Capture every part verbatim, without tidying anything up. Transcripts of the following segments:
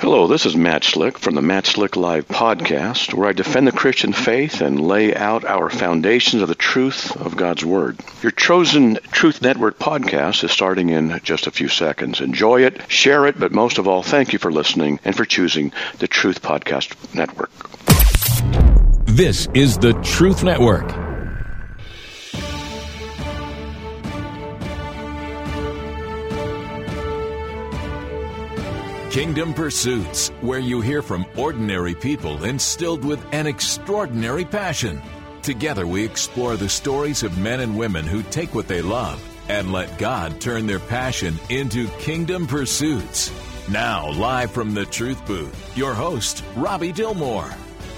Hello, this is Matt Slick from the Matt Slick Live podcast, where I defend the Christian faith and lay out our foundations of the truth of God's Word. Your chosen Truth Network podcast is starting in just a few seconds. Enjoy it, share it, but most of all, thank you for listening and for choosing the Truth Podcast Network. This is the Truth Network. Kingdom Pursuits, where you hear from ordinary people instilled with an extraordinary passion. Together we explore the stories of men and women who take what they love and let God turn their passion into Kingdom Pursuits. Now, live from the Truth Booth, your host, Robbie Dilmore.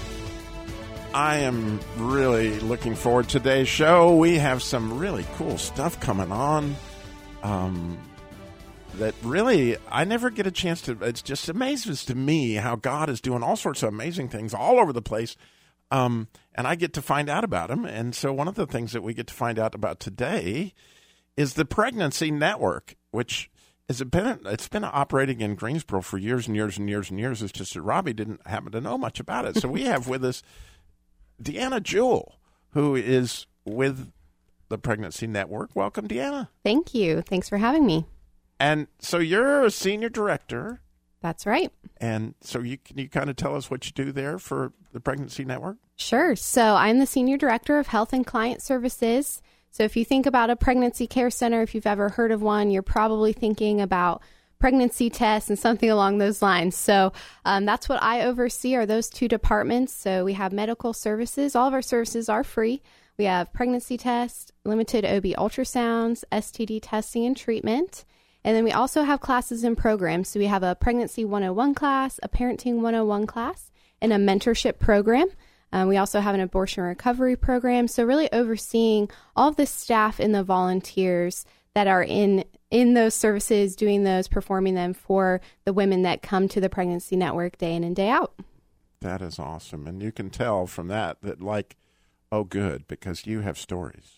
I am really looking forward to today's show. We have some really cool stuff coming on. Um... That really, I never get a chance to, it just amazes to me how God is doing all sorts of amazing things all over the place, um, and I get to find out about them. And so one of the things that we get to find out about today is the Pregnancy Network, which has been, it's been operating in Greensboro for years and years and years and years. It's just that Robbie didn't happen to know much about it. So we have with us Deanna Jewell, who is with the Pregnancy Network. Welcome, Deanna. Thank you. Thanks for having me. And so you're a senior director. That's right. And so you can you kind of tell us what you do there for the Pregnancy Network? Sure. So I'm the Senior Director of Health and Client Services. So if you think about a pregnancy care center, if you've ever heard of one, you're probably thinking about pregnancy tests and something along those lines. So um, that's what I oversee are those two departments. So we have medical services. All of our services are free. We have pregnancy tests, limited O B ultrasounds, S T D testing and treatment. And then we also have classes and programs. So we have a Pregnancy one oh one class, a Parenting one oh one class, and a mentorship program. Um, we also have an abortion recovery program. So really overseeing all of the staff and the volunteers that are in in those services, doing those, performing them for the women that come to the Pregnancy Network day in and day out. That is awesome. And you can tell from that that like, oh, good, because you have stories.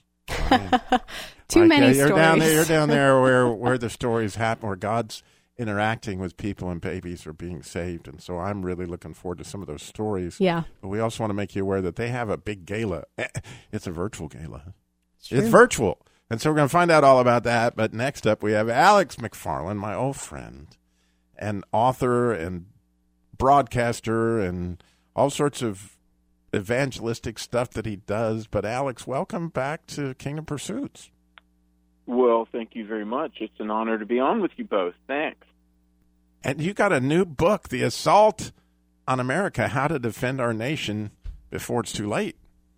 Too like, many uh, you're stories. Down there, you're down there where, where the stories happen, where God's interacting with people and babies are being saved. And so I'm really looking forward to some of those stories. Yeah. But we also want to make you aware that they have a big gala. It's a virtual gala. It's, true. It's virtual. And so we're going to find out all about that. But next up, we have Alex McFarland, my old friend, and author and broadcaster and all sorts of evangelistic stuff that he does. But Alex, welcome back to Kingdom Pursuits. Well, thank you very much. It's an honor to be on with you both. Thanks. And you got a new book, The Assault on America, How to Defend Our Nation Before It's Too Late.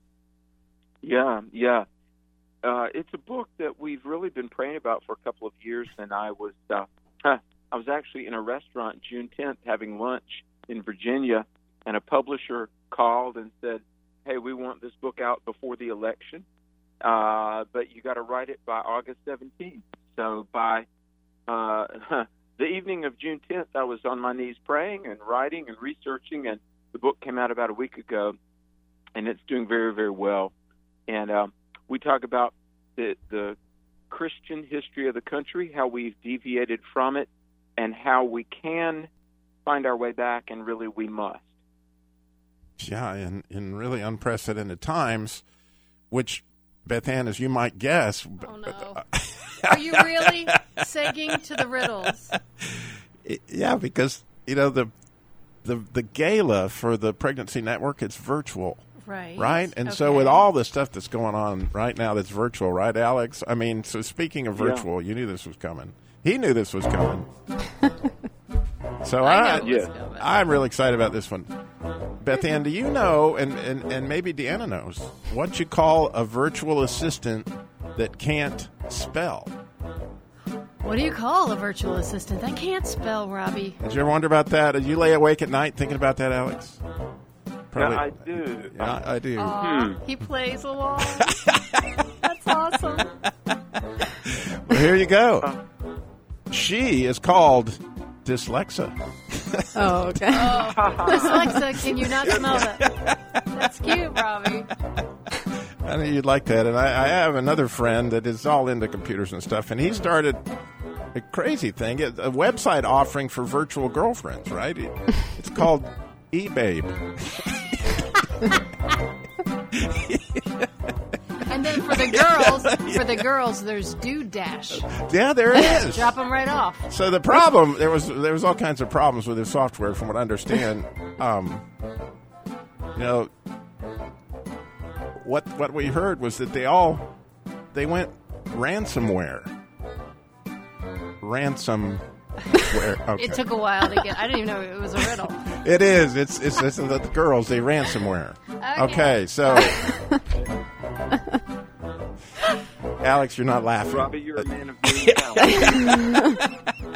Yeah, yeah. Uh, it's a book that we've really been praying about for a couple of years, and I was uh, huh, I was actually in a restaurant June tenth having lunch in Virginia, and a publisher called and said, hey, we want this book out before the election, uh, but you got to write it by August seventeenth. So by uh, the evening of June tenth, I was on my knees praying and writing and researching, and the book came out about a week ago, and it's doing very, very well. And um, we talk about the, the Christian history of the country, how we've deviated from it, and how we can find our way back, and really we must. Yeah, in, in really unprecedented times, which, Beth Ann, as you might guess... Oh, no. Are you really segging to the riddles? Yeah, because, you know, the, the the gala for the Pregnancy Network, it's virtual. Right. Right? And okay. so with all the stuff that's going on right now that's virtual, right, Alex? I mean, so speaking of virtual, yeah. You knew this was coming. He knew this was coming. So I, I yeah. I'm really excited about this one. Beth Ann, do you know, and, and, and maybe Deanna knows, what you call a virtual assistant that can't spell? What do you call a virtual assistant that can't spell, Robbie? Did you ever wonder about that? Did you lay awake at night thinking about that, Alex? Probably. Yeah, I do. Yeah, I do. Aww, hmm. He plays along. That's awesome. Well, here you go. She is called Dyslexa. Oh, okay. Oh, Dyslexa, can you not smell that? That's cute, Robbie. I know you'd like that. And I, I have another friend that is all into computers and stuff, and he started a crazy thing. It's a website offering for virtual girlfriends, right? It, it's called eBabe. And then for the girls, for the girls, there's Dude Dash. Yeah, there it is. Drop them right off. So the problem, there was there was all kinds of problems with this software, from what I understand. Um, you know, what what we heard was that they all they went ransomware. Ransomware. Okay. It took a while to get. I didn't even know it was a riddle. It is. It's it's, it's the girls. They ransomware. Okay. Okay, so Alex, you're not laughing. Robbie, you're a man of many talents.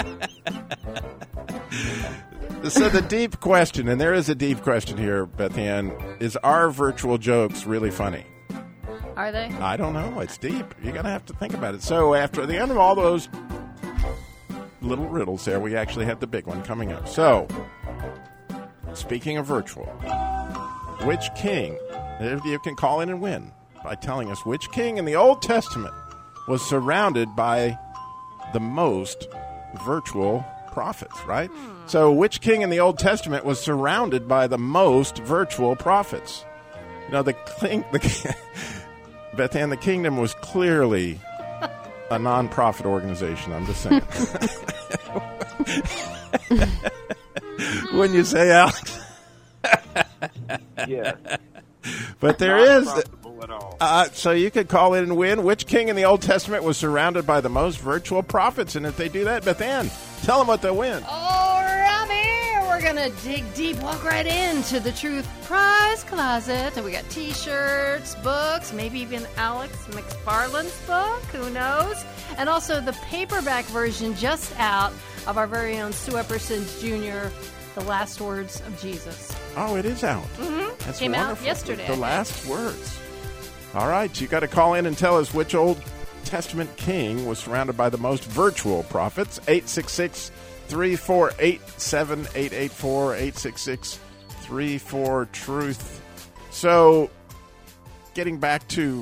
So the deep question, and there is a deep question here, Beth Ann, is: are virtual jokes really funny? Are they? I don't know. It's deep. You're gonna have to think about it. So after the end of all those little riddles there, we actually have the big one coming up. So, speaking of virtual, which king, you can call in and win by telling us which king in the Old Testament was surrounded by the most virtual prophets, right? Hmm. So, which king in the Old Testament was surrounded by the most virtual prophets? You know, the king, the Beth Ann, the kingdom was clearly a non-profit organization. I'm just saying. Wouldn't you say, Alex? Yeah. But there Not is. profitable at all. Uh, so you could call in and win. Which king in the Old Testament was surrounded by the most virtual prophets? And if they do that, Beth Ann, tell them what they'll win. Oh, Robbie, we're going to dig deep, walk right into the Truth Prize Closet. And we got T-shirts, books, maybe even Alex McFarland's book. Who knows? And also the paperback version just out of our very own Sue Epperson Junior, The Last Words of Jesus. Oh, it is out. Mm-hmm. That's Came wonderful. out yesterday. The last words. All right, you got to call in and tell us which Old Testament king was surrounded by the most virtual prophets. eight six six, three four eight, seven eight eight four, eight six six, three four, truth. So, getting back to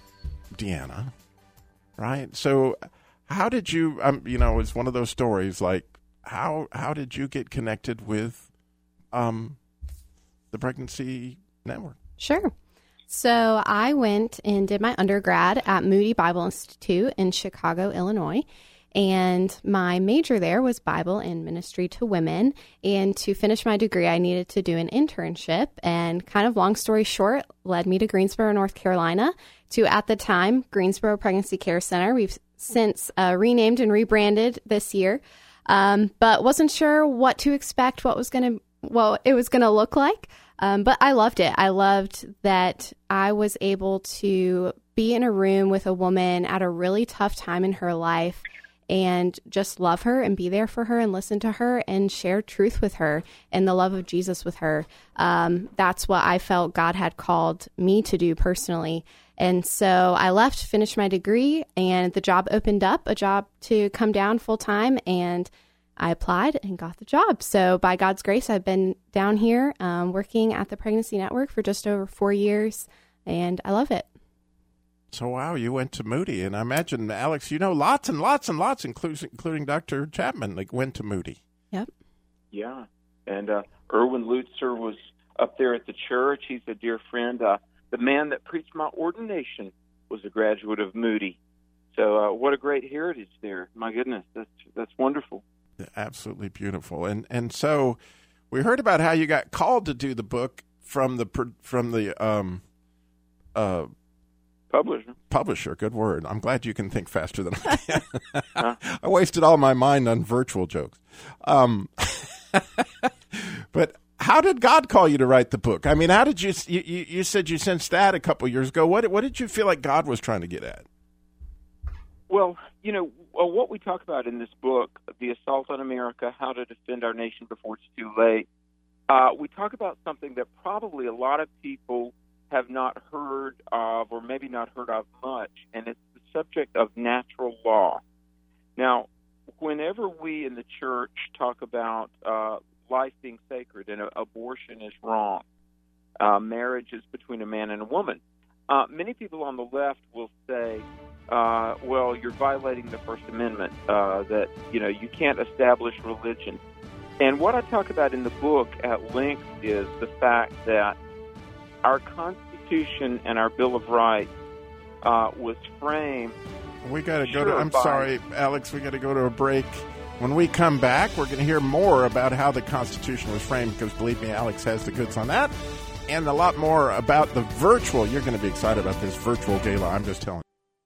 Deanna, right? So, how did you, um, you know, it's one of those stories, like, how how did you get connected with um, the Pregnancy Network? Sure. So I went and did my undergrad at Moody Bible Institute in Chicago, Illinois. And my major there was Bible and Ministry to Women. And to finish my degree, I needed to do an internship. And kind of long story short, led me to Greensboro, North Carolina, to, at the time, Greensboro Pregnancy Care Center. We've since uh, renamed and rebranded this year, um, but wasn't sure what to expect, what was going to, what it was going to look like. Um, but I loved it. I loved that I was able to be in a room with a woman at a really tough time in her life and just love her and be there for her and listen to her and share truth with her and the love of Jesus with her. Um, that's what I felt God had called me to do personally. And so I left, finished my degree, and the job opened up, a job to come down full time, and I applied and got the job. So by God's grace, I've been down here um, working at the Pregnancy Network for just over four years, and I love it. So, wow, you went to Moody, and I imagine, Alex, you know lots and lots and lots, including, including Doctor Chapman, like went to Moody. Yep. Yeah, and uh, Erwin Lutzer was up there at the church. He's a dear friend. Uh, the man that preached my ordination was a graduate of Moody. So uh, what a great heritage there. My goodness, that's that's wonderful. Absolutely beautiful. And and so we heard about how you got called to do the book from the from the um uh publisher. Publisher, good word. I'm glad you can think faster than I can. huh? I wasted all my mind on virtual jokes. Um, but how did God call you to write the book? I mean, how did you you, you said you sensed that a couple years ago. What what did you feel like God was trying to get at? Well, you know, well, what we talk about in this book, The Assault on America, How to Defend Our Nation Before It's Too Late, uh, we talk about something that probably a lot of people have not heard of, or maybe not heard of much, and it's the subject of natural law. Now, whenever we in the church talk about uh, life being sacred and uh, abortion is wrong, uh, marriage is between a man and a woman, uh, many people on the left will say, uh, well, you're violating the First Amendment, uh, that, you know, you can't establish religion. And what I talk about in the book at length is the fact that our Constitution and our Bill of Rights uh, was framed. We got to go sure, to, I'm by, sorry, Alex, we got to go to a break. When we come back, we're going to hear more about how the Constitution was framed, because believe me, Alex has the goods on that, and a lot more about the virtual. You're going to be excited about this virtual gala, I'm just telling you.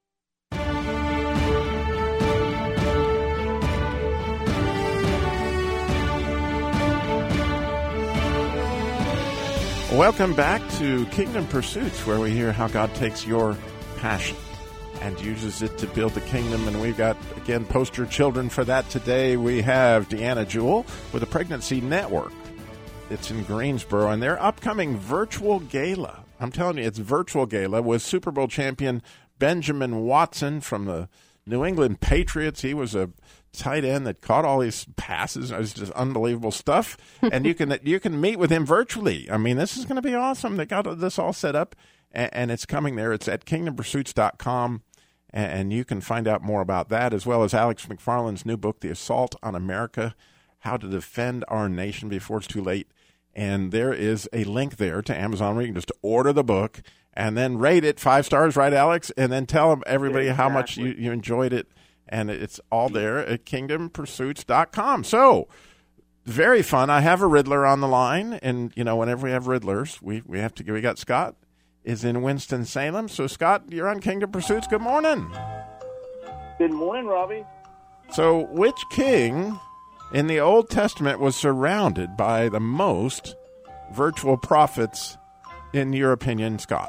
Welcome back to Kingdom Pursuits, where we hear how God takes your passion and uses it to build the kingdom. And we've got, again, poster children for that today. We have Deanna Jewell with the Pregnancy Network. It's in Greensboro, and their upcoming virtual gala. I'm telling you, it's virtual gala with Super Bowl champion Benjamin Watson from the New England Patriots. He was a tight end that caught all these passes. It was just unbelievable stuff. And you can you can meet with him virtually. I mean, this is going to be awesome. They got this all set up, and, and it's coming there. It's at kingdom pursuits dot com, and, and you can find out more about that, as well as Alex McFarland's new book, The Assault on America, How to Defend Our Nation Before It's Too Late. And there is a link there to Amazon where you can just order the book and then rate it five stars, right, Alex? And then tell them, everybody, exactly, how much you, you enjoyed it. And it's all there at kingdom pursuits dot com. So, very fun. I have a Riddler on the line. And, you know, whenever we have Riddlers, we, we have to, we got Scott is in Winston-Salem. So, Scott, you're on Kingdom Pursuits. Good morning. Good morning, Robbie. So, which king in the Old Testament was surrounded by the most virtual prophets, in your opinion, Scott?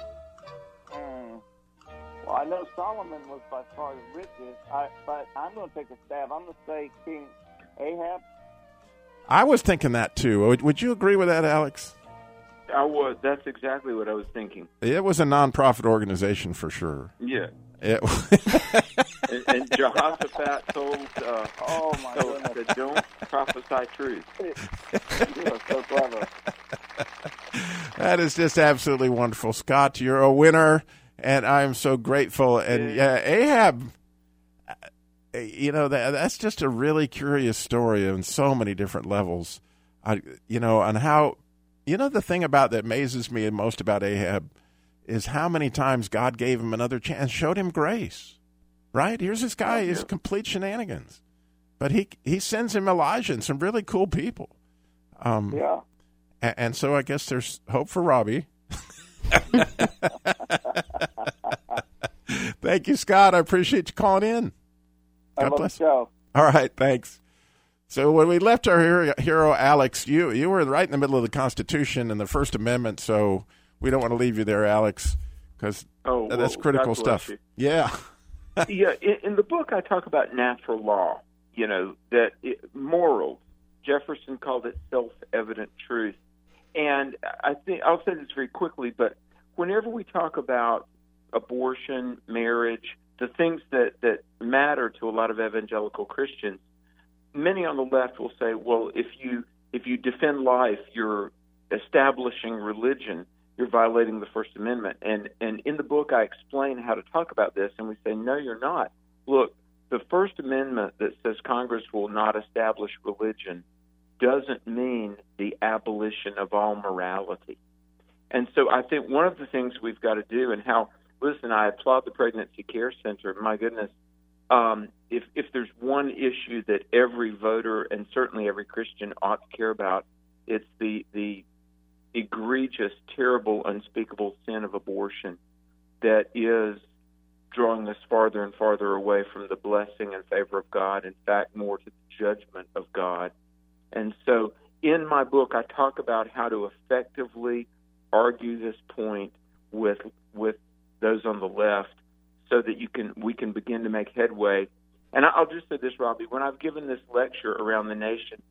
Mm. Well, I know Solomon was by far the richest, I, but I'm going to take a stab. I'm going to say King Ahab. I was thinking that, too. Would, would you agree with that, Alex? I was. That's exactly what I was thinking. It was a non-profit organization for sure. Yeah. It and, and Jehoshaphat told, uh, oh my told goodness, that don't prophesy truth. You are so clever. That is just absolutely wonderful, Scott. You're a winner, and I'm so grateful. And yeah, Ahab, you know, that that's just a really curious story on so many different levels. I, you know, and how, you know, the thing about that amazes me most about Ahab is how many times God gave him another chance, showed him grace, right? Here's this guy, he's complete shenanigans. But he he sends him Elijah and some really cool people. Um, yeah. And, and so I guess there's hope for Robbie. Thank you, Scott. I appreciate you calling in. I God love bless. the show. All right, thanks. So when we left our hero, hero Alex, you you were right in the middle of the Constitution and the First Amendment, so we don't want to leave you there, Alex, because oh, well, that's critical God bless stuff. you. Yeah. yeah, in, in the book I talk about natural law, you know, that it, morals. Jefferson called it self-evident truth. And I think I'll say this very quickly, but whenever we talk about abortion, marriage, the things that, that matter to a lot of evangelical Christians, many on the left will say, well, if you if you defend life, you're establishing religion, you're violating the First Amendment. And and in the book, I explain how to talk about this, and we say, no, you're not. Look, the First Amendment that says Congress will not establish religion doesn't mean the abolition of all morality. And so I think one of the things we've got to do, and how, listen, I applaud the Pregnancy Care Center. My goodness, um, if if there's one issue that every voter and certainly every Christian ought to care about, it's the the egregious, terrible, unspeakable sin of abortion that is drawing us farther and farther away from the blessing and favor of God, in fact, more to the judgment of God. And so in my book, I talk about how to effectively argue this point with with those on the left so that you can we can begin to make headway. And I'll just say this, Robbie, when I've given this lecture around the nation,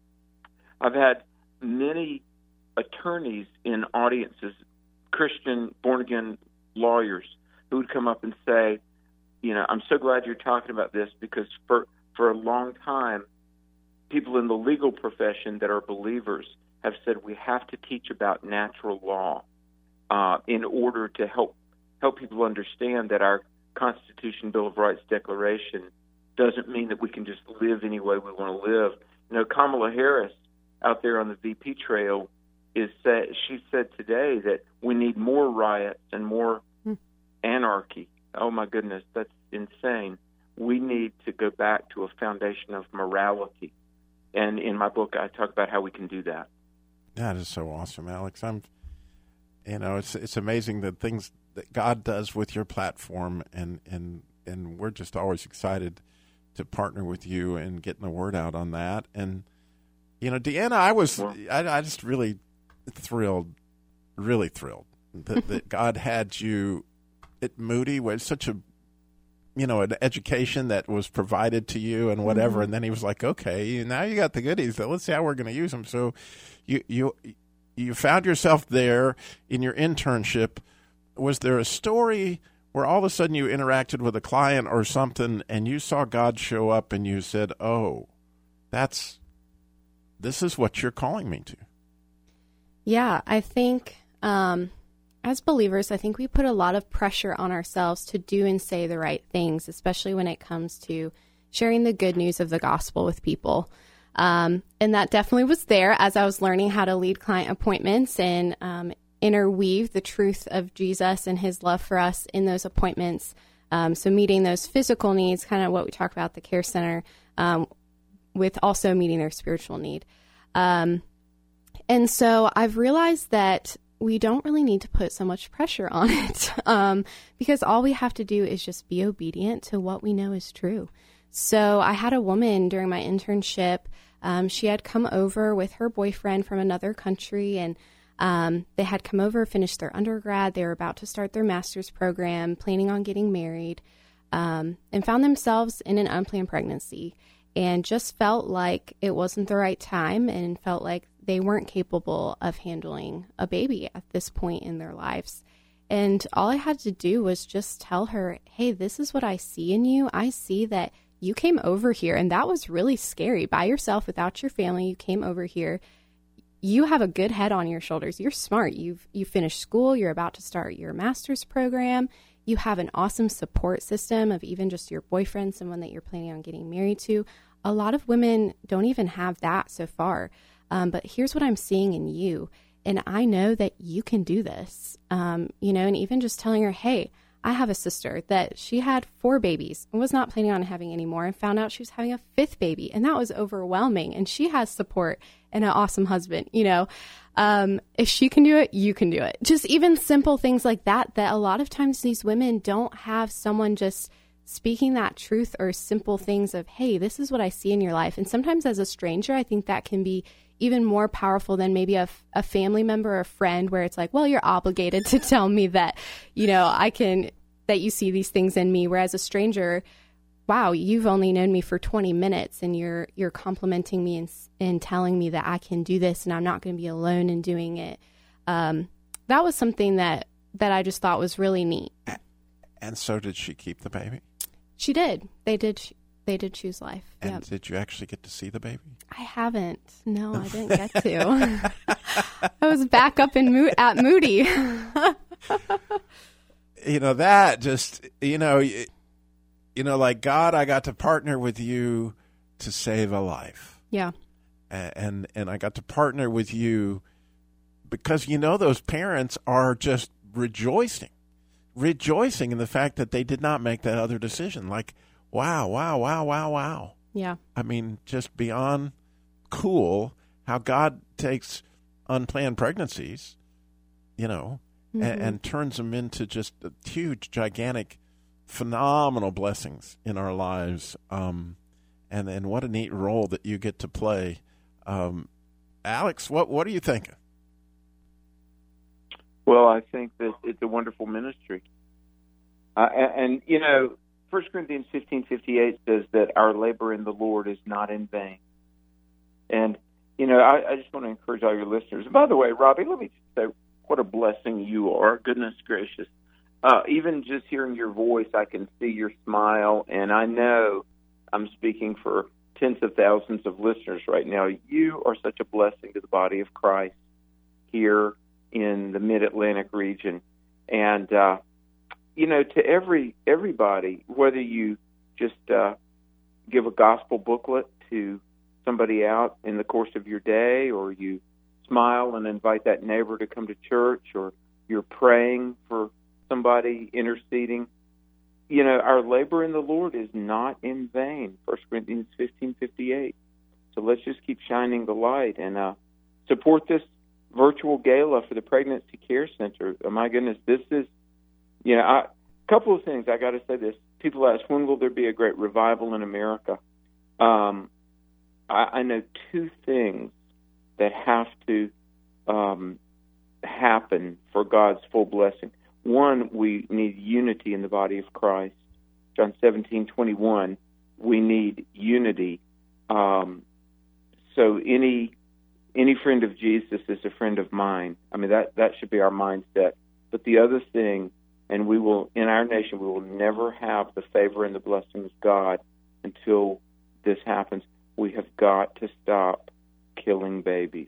I've had many attorneys in audiences, Christian, born-again lawyers, who would come up and say, you know, I'm so glad you're talking about this, because for, for a long time, people in the legal profession that are believers have said we have to teach about natural law uh, in order to help help people understand that our, Constitution, Bill of Rights Declaration doesn't mean that we can just live any way we want to live. You know, Kamala Harris out there on the V P trail is said, she said today that we need more riots and more hmm. anarchy. Oh my goodness, that's insane. We need to go back to a foundation of morality. And in my book, I talk about how we can do that. That is so awesome, Alex. I'm, you know, it's it's amazing the things that God does with your platform, and and and we're just always excited to partner with you and getting the word out on that. And you know, Deanna, I was, I, I just really thrilled, really thrilled that, that God had you at Moody with such a, you know, an education that was provided to you and whatever. Mm-hmm. And then he was like, okay, now you got the goodies. Let's see how we're going to use them. So you, you, you found yourself there in your internship. Was there a story where all of a sudden you interacted with a client or something and you saw God show up and you said, oh, that's, this is what you're calling me to? Yeah, I think, um, as believers, I think we put a lot of pressure on ourselves to do and say the right things, especially when it comes to sharing the good news of the gospel with people. Um, and that definitely was there as I was learning how to lead client appointments and um, interweave the truth of Jesus and his love for us in those appointments. Um, so meeting those physical needs, kind of what we talk about at the Care Center, um, with also meeting their spiritual need. Um, and so I've realized that we don't really need to put so much pressure on it, um, because all we have to do is just be obedient to what we know is true. So I had a woman during my internship. Um, she had come over with her boyfriend from another country, and um, they had come over, finished their undergrad. They were about to start their master's program, planning on getting married, um, and found themselves in an unplanned pregnancy, and just felt like it wasn't the right time and felt like they weren't capable of handling a baby at this point in their lives. And all I had to do was just tell her, hey, this is what I see in you. I see that you came over here, and that was really scary. By yourself, without your family, you came over here. You have a good head on your shoulders. You're smart. You've you finished school. You're about to start your master's program. You have an awesome support system of even just your boyfriend, someone that you're planning on getting married to. A lot of women don't even have that so far. Um, but here's what I'm seeing in you. And I know that you can do this. Um, you know, and even just telling her, hey, I have a sister that she had four babies and was not planning on having any more, and found out she was having a fifth baby. And that was overwhelming. And she has support and an awesome husband. You know, um, if she can do it, you can do it. Just even simple things like that, that a lot of times these women don't have someone just speaking that truth, or simple things of, hey, this is what I see in your life. And sometimes as a stranger, I think that can be even more powerful than maybe a, a family member or a friend, where it's like, well, you're obligated to tell me that, you know, I can, that you see these things in me. Whereas a stranger, wow, you've only known me for twenty minutes and you're, you're complimenting me and, and telling me that I can do this and I'm not going to be alone in doing it. Um, that was something that, that I just thought was really neat. And so did she keep the baby? She did. They did. They did choose life. And yep. Did you actually get to see the baby? I haven't. No, I didn't get to. I was back up in Mo- at Moody. You know, that just, you know, you, you know, like, God, I got to partner with you to save a life. Yeah. And, and, and I got to partner with you because, you know, those parents are just rejoicing, rejoicing in the fact that they did not make that other decision. Like, wow, wow, wow, wow, wow. Yeah. I mean, just beyond cool how God takes unplanned pregnancies, you know, mm-hmm. and, and turns them into just huge, gigantic, phenomenal blessings in our lives. Um, and, and what a neat role that you get to play. Um, Alex, what, what are you thinking? Well, I think that it's a wonderful ministry. Uh, and, and, you know, First Corinthians fifteen fifty-eight says that our labor in the Lord is not in vain. And, you know, I, I just want to encourage all your listeners. And by the way, Robbie, let me just say what a blessing you are. Goodness gracious. Uh, even just hearing your voice, I can see your smile. And I know I'm speaking for tens of thousands of listeners right now. You are such a blessing to the body of Christ here in the Mid-Atlantic region. And, uh, you know, to every everybody, whether you just uh, give a gospel booklet to somebody out in the course of your day, or you smile and invite that neighbor to come to church, or you're praying for somebody, interceding, you know, our labor in the Lord is not in vain, First Corinthians fifteen fifty-eight. So let's just keep shining the light and uh, support this virtual gala for the Pregnancy Care Center. Oh, my goodness, this is, you know, a couple of things. I got to say this. People ask, when will there be a great revival in America? Um, I, I know two things that have to um, happen for God's full blessing. One, we need unity in the body of Christ. John seventeen twenty-one, we need unity. Um, so any any friend of Jesus is a friend of mine. I mean, that, that should be our mindset. But the other thing, and we will, in our nation, we will never have the favor and the blessing of God until this happens. We have got to stop killing babies.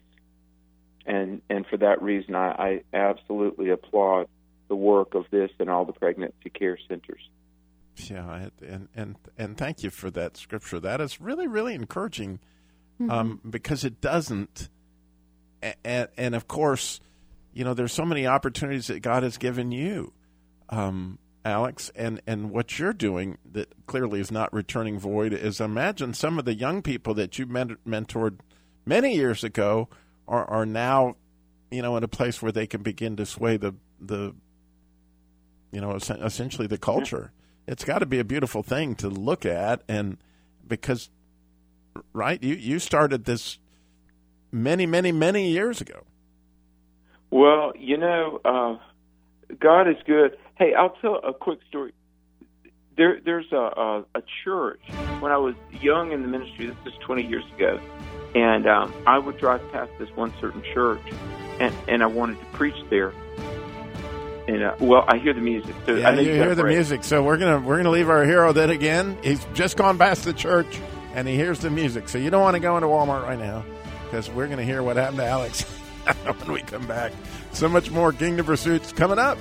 And and for that reason, I, I absolutely applaud the work of this and all the pregnancy care centers. Yeah, and and and thank you for that scripture. That is really, really encouraging, mm-hmm. um, because it doesn't, and, and of course, you know, there's so many opportunities that God has given you, um, Alex, and, and what you're doing that clearly is not returning void is imagine some of the young people that you ment- mentored many years ago are, are now, you know, in a place where they can begin to sway the, the you know, essentially the culture. It's got to be a beautiful thing to look at, and because, right, you, you started this many, many, many years ago. Well, you know, uh, God is good. Hey, I'll tell a quick story. There, there's a, a, a church. When I was young in the ministry, this is twenty years ago, and um, I would drive past this one certain church, and, and I wanted to preach there. And uh, well, I hear the music. So yeah, I you hear the break. music. So we're gonna we're gonna leave our hero then again. He's just gone past the church, and he hears the music. So you don't want to go into Walmart right now, because we're gonna hear what happened to Alex when we come back. So much more Kingdom Pursuits coming up.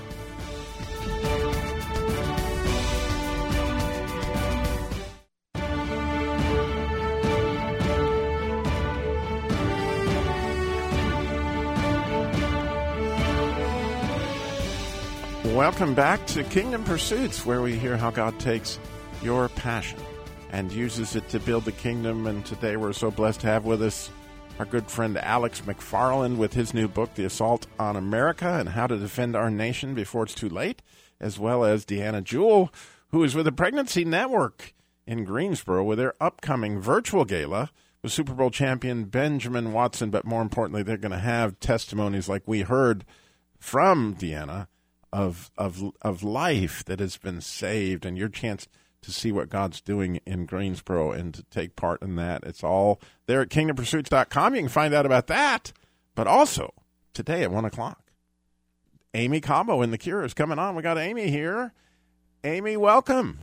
Welcome back to Kingdom Pursuits, where we hear how God takes your passion and uses it to build the kingdom. And today we're so blessed to have with us our good friend Alex McFarland with his new book, The Assault on America and How to Defend Our Nation Before It's Too Late, as well as Deanna Jewell, who is with the Pregnancy Network in Greensboro with their upcoming virtual gala with Super Bowl champion Benjamin Watson. But more importantly, they're going to have testimonies like we heard from Deanna of of of life that has been saved, and your chance to see what God's doing in Greensboro and to take part in that. It's all there at kingdom pursuits dot com. You can find out about that. But also, today at one o'clock, Amy Cabo in The Cure is coming on. We got Amy here. Amy, welcome.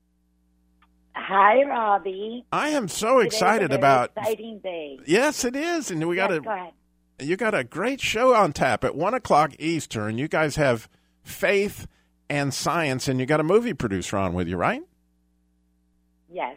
Hi, Robbie. I am so Today's excited a very about... exciting day. Yes, it is. And we got yes, a, go ahead. You got a great show on tap at one o'clock Eastern. You guys have faith and science, and you got a movie producer on with you, right? Yes.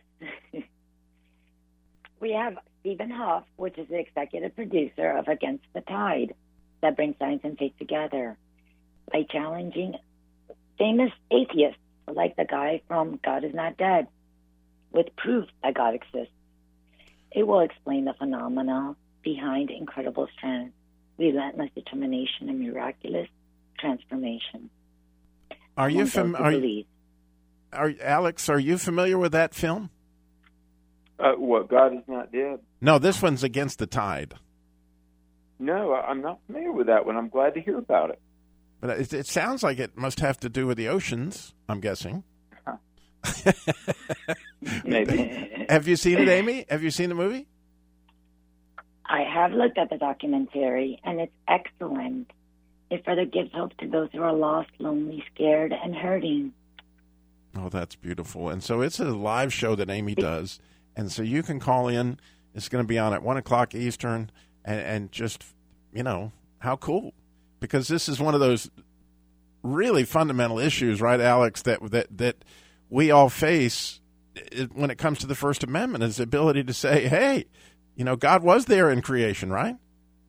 We have Stephen Huff, which is the executive producer of Against the Tide, that brings science and faith together by challenging famous atheists like the guy from God Is Not Dead with proof that God exists. It will explain the phenomena behind incredible strength, relentless determination, and miraculous transformation. Are you fam- are, are Alex? Are you familiar with that film? Uh, what, God Is Not Dead? No, this one's Against the Tide. No, I'm not familiar with that one. I'm glad to hear about it. But it, it sounds like it must have to do with the oceans, I'm guessing. Huh. Maybe. Have you seen it, Amy? Have you seen the movie? I have looked at the documentary, and it's excellent. It further gives hope to those who are lost, lonely, scared, and hurting. Oh, that's beautiful. And so it's a live show that Amy does. And so you can call in. It's going to be on at one o'clock Eastern. And, and just, you know, how cool. Because this is one of those really fundamental issues, right, Alex, that that that we all face when it comes to the First Amendment, is the ability to say, hey, you know, God was there in creation, right?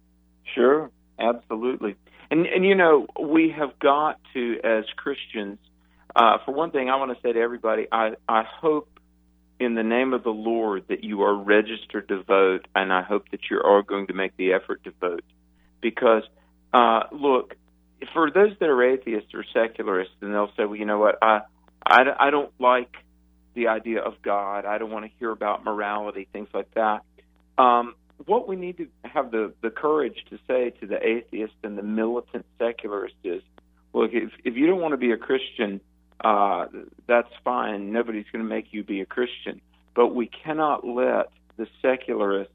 Sure, absolutely. And, and you know, we have got to, as Christians, uh, for one thing, I want to say to everybody, I, I hope in the name of the Lord that you are registered to vote, and I hope that you are going to make the effort to vote. Because, uh, look, for those that are atheists or secularists, and they'll say, well, you know what, I, I, I don't like the idea of God. I don't want to hear about morality, things like that. Um, what we need to have the, the courage to say to the atheist and the militant secularist is, look, if, if you don't want to be a Christian, uh, that's fine. Nobody's going to make you be a Christian. But we cannot let the secularists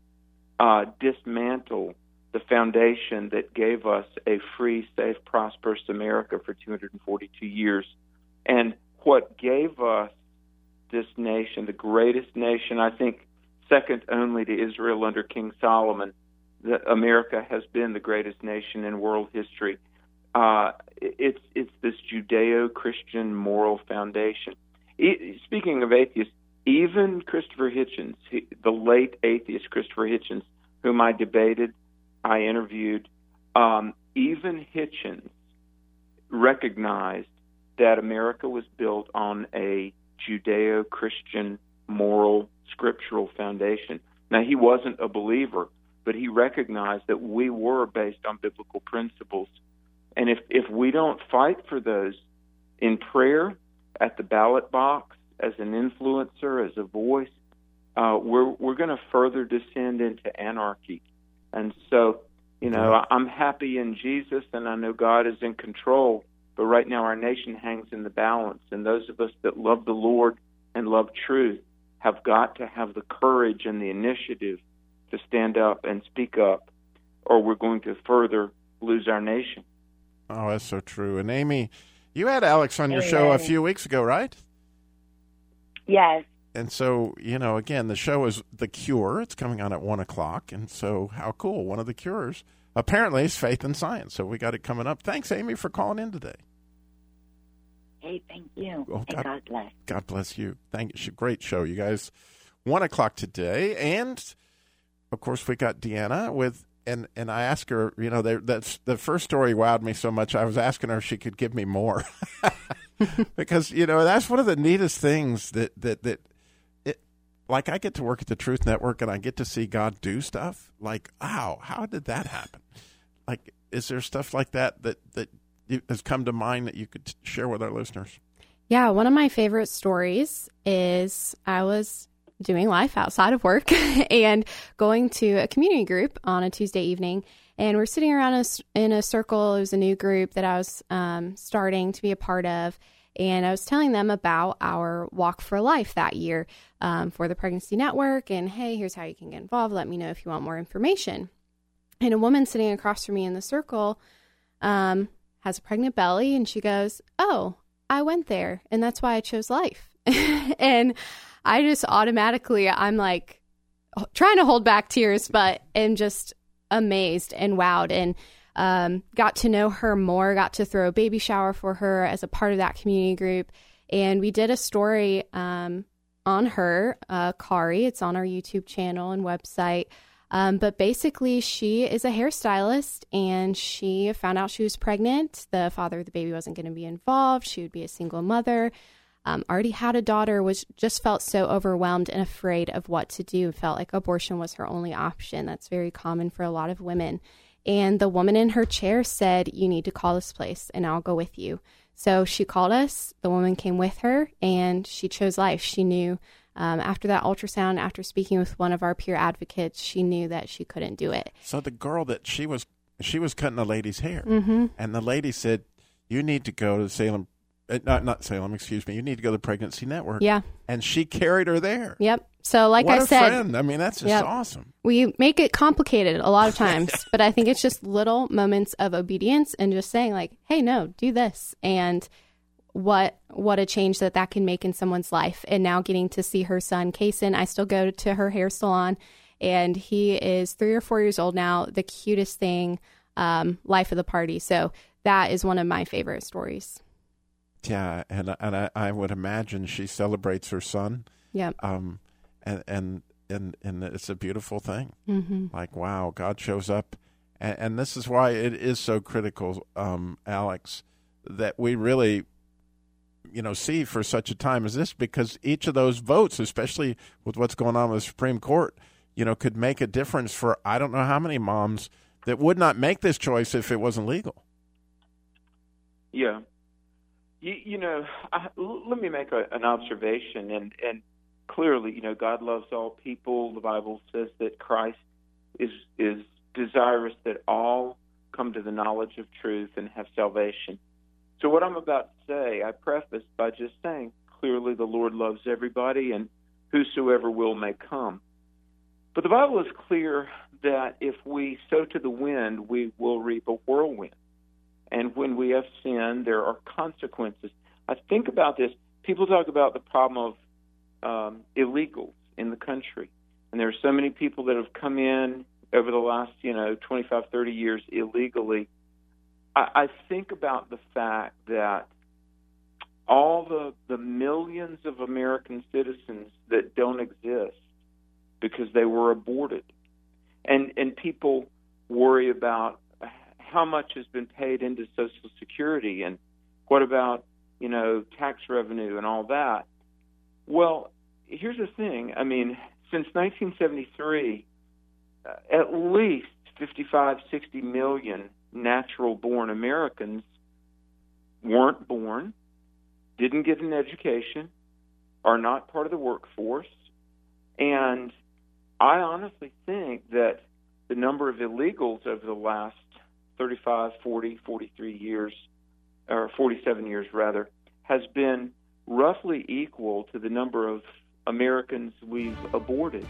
uh, dismantle the foundation that gave us a free, safe, prosperous America for two hundred forty-two years. And what gave us this nation, the greatest nation, I think, second only to Israel under King Solomon, that America has been the greatest nation in world history. Uh, it's it's this Judeo-Christian moral foundation. E- speaking of atheists, even Christopher Hitchens, he, the late atheist Christopher Hitchens, whom I debated, I interviewed, um, even Hitchens recognized that America was built on a Judeo-Christian moral scriptural foundation. Now, he wasn't a believer, but he recognized that we were based on biblical principles. And if, if we don't fight for those in prayer, at the ballot box, as an influencer, as a voice, uh, we're we're going to further descend into anarchy. And so, you know, I'm happy in Jesus, and I know God is in control, but right now our nation hangs in the balance. And those of us that love the Lord and love truth have got to have the courage and the initiative to stand up and speak up, or we're going to further lose our nation. Oh, that's so true. And Amy, you had Alex on your Amen. show a few weeks ago, right? Yes. And so, you know, again, the show is The Cure. It's coming on at one o'clock. And so how cool. One of the cures apparently is faith and science. So we got it coming up. Thanks, Amy, for calling in today. Hey, thank you. Oh, and God, God bless. God bless you. Thank you. Great show, you guys. One o'clock today. And, of course, we got Deanna with, and, and I asked her, you know, that's the first story wowed me so much. I was asking her if she could give me more. Because, you know, that's one of the neatest things that, that, that, it, like I get to work at the Truth Network and I get to see God do stuff. Like, wow, how did that happen? Like, is there stuff like that that, that has come to mind that you could share with our listeners? Yeah, one of my favorite stories is I was doing life outside of work and going to a community group on a Tuesday evening. And we're sitting around a, in a circle. It was a new group that I was um, starting to be a part of. And I was telling them about our Walk for Life that year um, for the Pregnancy Network. And, hey, here's how you can get involved. Let me know if you want more information. And a woman sitting across from me in the circle um, has a pregnant belly. And she goes, oh, I went there. And that's why I chose life. And I just automatically, I'm like trying to hold back tears, but am just amazed and wowed, and um, got to know her more, got to throw a baby shower for her as a part of that community group. And we did a story um, on her, uh, Kari. It's on our YouTube channel and website. Um, but basically, she is a hairstylist, and she found out she was pregnant. The father of the baby wasn't going to be involved. She would be a single mother. Um, already had a daughter, was just felt so overwhelmed and afraid of what to do. Felt like abortion was her only option. That's very common for a lot of women. And the woman in her chair said, you need to call this place and I'll go with you. So she called us. The woman came with her and she chose life. She knew um, after that ultrasound, after speaking with one of our peer advocates, she knew that she couldn't do it. So the girl that she was, she was cutting a lady's hair. Mm-hmm. And the lady said, you need to go to Salem. Not not Salem, excuse me. You need to go to the Pregnancy Network. Yeah. And she carried her there. Yep. So like what I a said. Friend. I mean, that's just yep. awesome. We make it complicated a lot of times, but I think it's just little moments of obedience and just saying like, hey, no, do this. And what what a change that that can make in someone's life. And now getting to see her son, Kaysen. I still go to her hair salon, and he is three or four years old now. The cutest thing. um, life of the party. So that is one of my favorite stories. Yeah, and and I, I would imagine she celebrates her son. Yeah. Um, and and and and it's a beautiful thing. Mm-hmm. Like, wow, God shows up, and, and this is why it is so critical, um, Alex, that we really, you know, see for such a time as this, because each of those votes, especially with what's going on with the Supreme Court, you know, could make a difference for I don't know how many moms that would not make this choice if it wasn't legal. Yeah. You, you know, I, let me make a, an observation, and, and clearly, you know, God loves all people. The Bible says that Christ is is desirous that all come to the knowledge of truth and have salvation. So what I'm about to say, I preface by just saying, clearly the Lord loves everybody, and whosoever will may come. But the Bible is clear that if we sow to the wind, we will reap a whirlwind. And when we have sinned, there are consequences. I think about this. People talk about the problem of um, illegals in the country. And there are so many people that have come in over the last, you know, twenty-five, thirty years illegally. I, I think about the fact that all the, the millions of American citizens that don't exist because they were aborted. And, and people worry about how much has been paid into Social Security, and what about, you know, tax revenue and all that? Well, here's the thing. I mean, since nineteen seventy-three, uh, at least fifty-five, sixty million natural-born Americans weren't born, didn't get an education, are not part of the workforce, and I honestly think that the number of illegals over the last thirty-five, forty, forty-three years, or forty-seven years rather, has been roughly equal to the number of Americans we've aborted.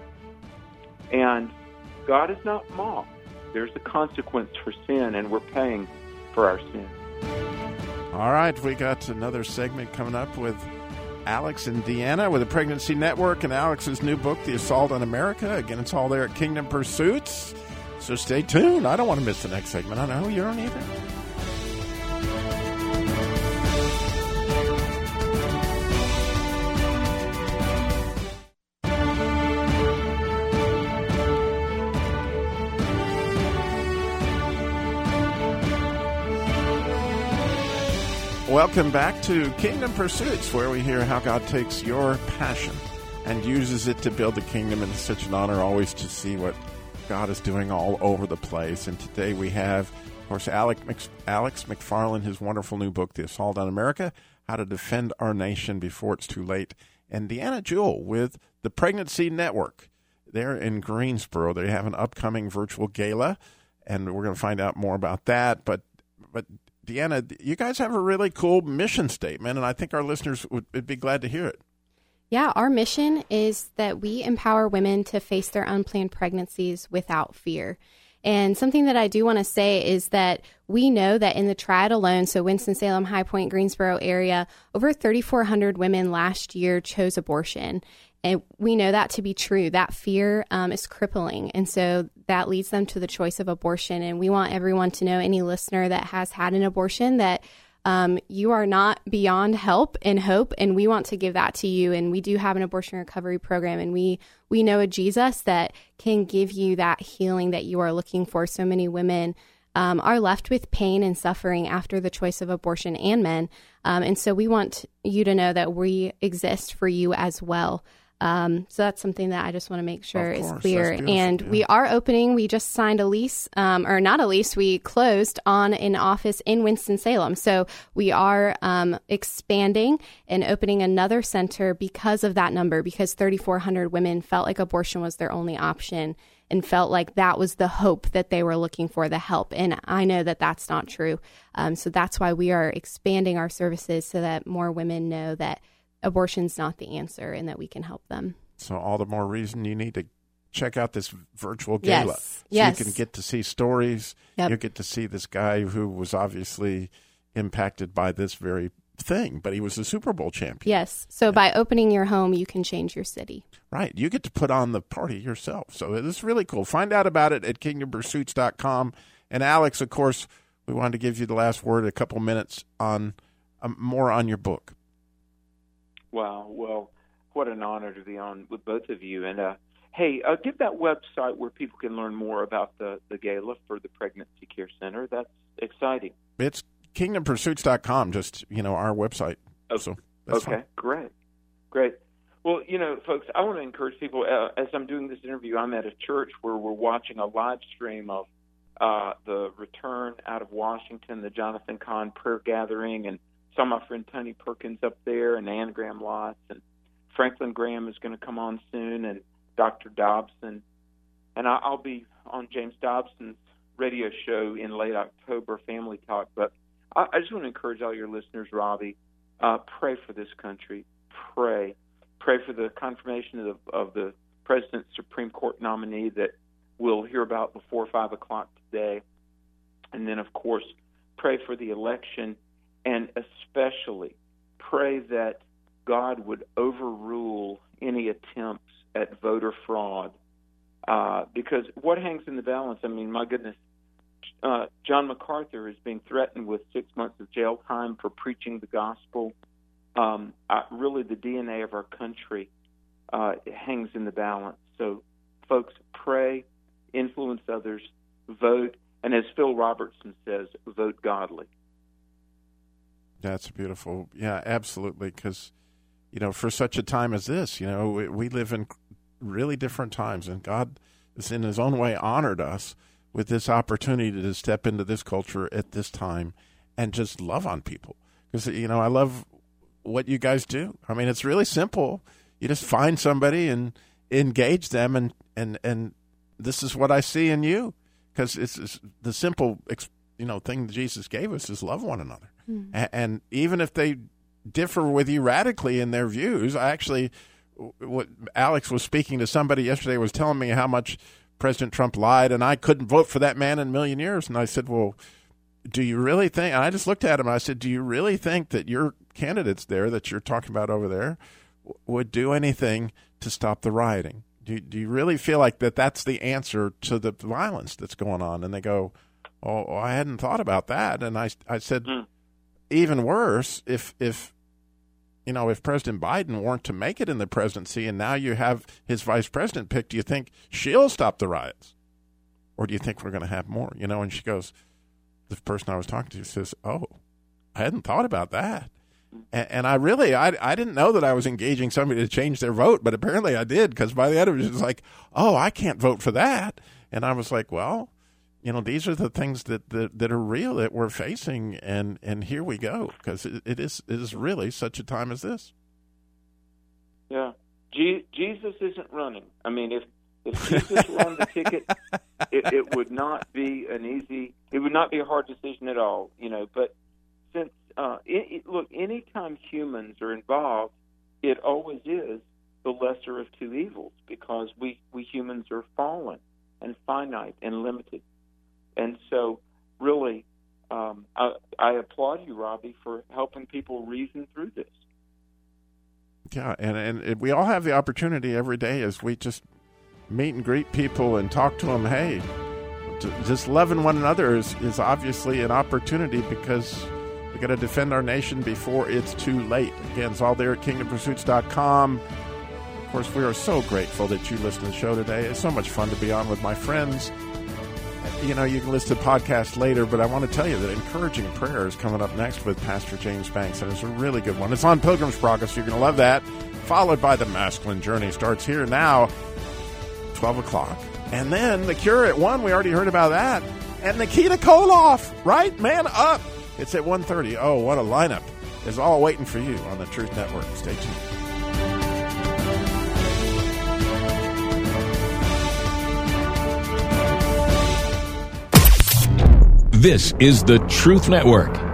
And God is not mocked. There's a consequence for sin, and we're paying for our sin. All right, we got another segment coming up with Alex and Deanna with the Pregnancy Network and Alex's new book, The Assault on America. Again, it's all there at Kingdom Pursuits. So stay tuned. I don't want to miss the next segment. I know you don't either. Welcome back to Kingdom Pursuits, where we hear how God takes your passion and uses it to build the kingdom. And it's such an honor always to see what God is doing all over the place. And today we have, of course, Alex, Alex McFarland, his wonderful new book, The Assault on America, How to Defend Our Nation Before It's Too Late. And Deanna Jewell with the Pregnancy Network. They're in Greensboro. They have an upcoming virtual gala, and we're going to find out more about that. But, but Deanna, you guys have a really cool mission statement, and I think our listeners would, would be glad to hear it. Yeah, our mission is that we empower women to face their unplanned pregnancies without fear. And something that I do want to say is that we know that in the Triad alone, so Winston-Salem, High Point, Greensboro area, over thirty-four hundred women last year chose abortion. And we know that to be true. That fear um, is crippling. And so that leads them to the choice of abortion. And we want everyone to know, any listener that has had an abortion, that Um, you are not beyond help and hope, and we want to give that to you. And we do have an abortion recovery program, and we we know a Jesus that can give you that healing that you are looking for. So many women um, are left with pain and suffering after the choice of abortion, and men. Um, and so we want you to know that we exist for you as well. Um, so that's something that I just want to make sure is clear. And yeah. we are opening, we just signed a lease, um, or not a lease, we closed on an office in Winston-Salem. So we are um, expanding and opening another center because of that number, because thirty-four hundred women felt like abortion was their only option and felt like that was the hope that they were looking for, the help. And I know that that's not true. Um, so that's why we are expanding our services so that more women know that abortion's not the answer and that we can help them. So all the more reason you need to check out this virtual gala. Yes. So yes. you can get to see stories. Yep. You get to see this guy who was obviously impacted by this very thing, but he was a Super Bowl champion. Yes. So yeah. by opening your home, you can change your city. Right. You get to put on the party yourself. So it is really cool. Find out about it at kingdom pursuits dot com. And Alex, of course, we wanted to give you the last word, a couple minutes on um, more on your book. Wow. Well, what an honor to be on with both of you. And, uh, hey, uh, give that website where people can learn more about the, the gala for the Pregnancy Care Center. That's exciting. It's kingdom pursuits dot com, just, you know, our website. Okay, so that's okay. fine. Great. Great. Well, you know, folks, I want to encourage people, uh, as I'm doing this interview, I'm at a church where we're watching a live stream of uh, the return out of Washington, the Jonathan Cahn prayer gathering, and saw my friend Tony Perkins up there, and Ann Graham Lotz, and Franklin Graham is going to come on soon, and Doctor Dobson. And I, I'll be on James Dobson's radio show in late October, Family Talk. But I, I just want to encourage all your listeners, Robbie, uh, pray for this country. Pray. Pray for the confirmation of the, of the President's Supreme Court nominee that we'll hear about before five o'clock today. And then, of course, pray for the election, and especially pray that God would overrule any attempts at voter fraud. Uh, because what hangs in the balance, I mean, my goodness, uh, John MacArthur is being threatened with six months of jail time for preaching the gospel. Um, uh, really, the D N A of our country uh, hangs in the balance. So, folks, pray, influence others, vote, and as Phil Robertson says, vote godly. That's beautiful. Yeah, absolutely. Because, you know, for such a time as this, you know, we, we live in really different times, and God has in his own way honored us with this opportunity to step into this culture at this time and just love on people. Because, you know, I love what you guys do. I mean, it's really simple. You just find somebody and engage them, and, and, and this is what I see in you. Because it's, it's the simple, you know, thing that Jesus gave us is love one another. Mm. And, and even if they differ with you radically in their views, I actually, what Alex was speaking to somebody yesterday was telling me how much President Trump lied, and I couldn't vote for that man in a million years. And I said, well, do you really think, and I just looked at him and I said, do you really think that your candidates there that you're talking about over there would do anything to stop the rioting? Do, do you really feel like that that's the answer to the violence that's going on? And they go, oh, I hadn't thought about that. And I, I said, mm. even worse, if, if, you know, if President Biden weren't to make it in the presidency and now you have his vice president picked, do you think she'll stop the riots? Or do you think we're going to have more? You know, and she goes, the person I was talking to says, oh, I hadn't thought about that. And, and I really, I, I didn't know that I was engaging somebody to change their vote, but apparently I did, because by the end of it, it was like, oh, I can't vote for that. And I was like, well, you know, these are the things that, that, that are real that we're facing, and, and here we go, because it, it is it is really such a time as this. Yeah. G- Jesus isn't running. I mean, if, if Jesus were on the ticket, it, it would not be an easy, it would not be a hard decision at all, you know, but since, uh, it, it, look, anytime humans are involved, it always is the lesser of two evils, because we, we humans are fallen and finite and limited. And so, really, um, I, I applaud you, Robbie, for helping people reason through this. Yeah, and, and we all have the opportunity every day as we just meet and greet people and talk to them. Hey, just loving one another is, is obviously an opportunity, because we got to defend our nation before it's too late. Again, it's all there at kingdom pursuits dot com. Of course, we are so grateful that you listened to the show today. It's so much fun to be on with my friends. You know, you can listen to the podcast later, but I want to tell you that Encouraging Prayer is coming up next with Pastor James Banks, and it's a really good one. It's on Pilgrim's Progress. You're going to love that. Followed by The Masculine Journey starts here now, twelve o'clock. And then The Cure at one. We already heard about that. And Nikita Koloff, right? Man up. It's at one thirty. Oh, what a lineup. It's all waiting for you on the Truth Network. Stay tuned. This is the Truth Network.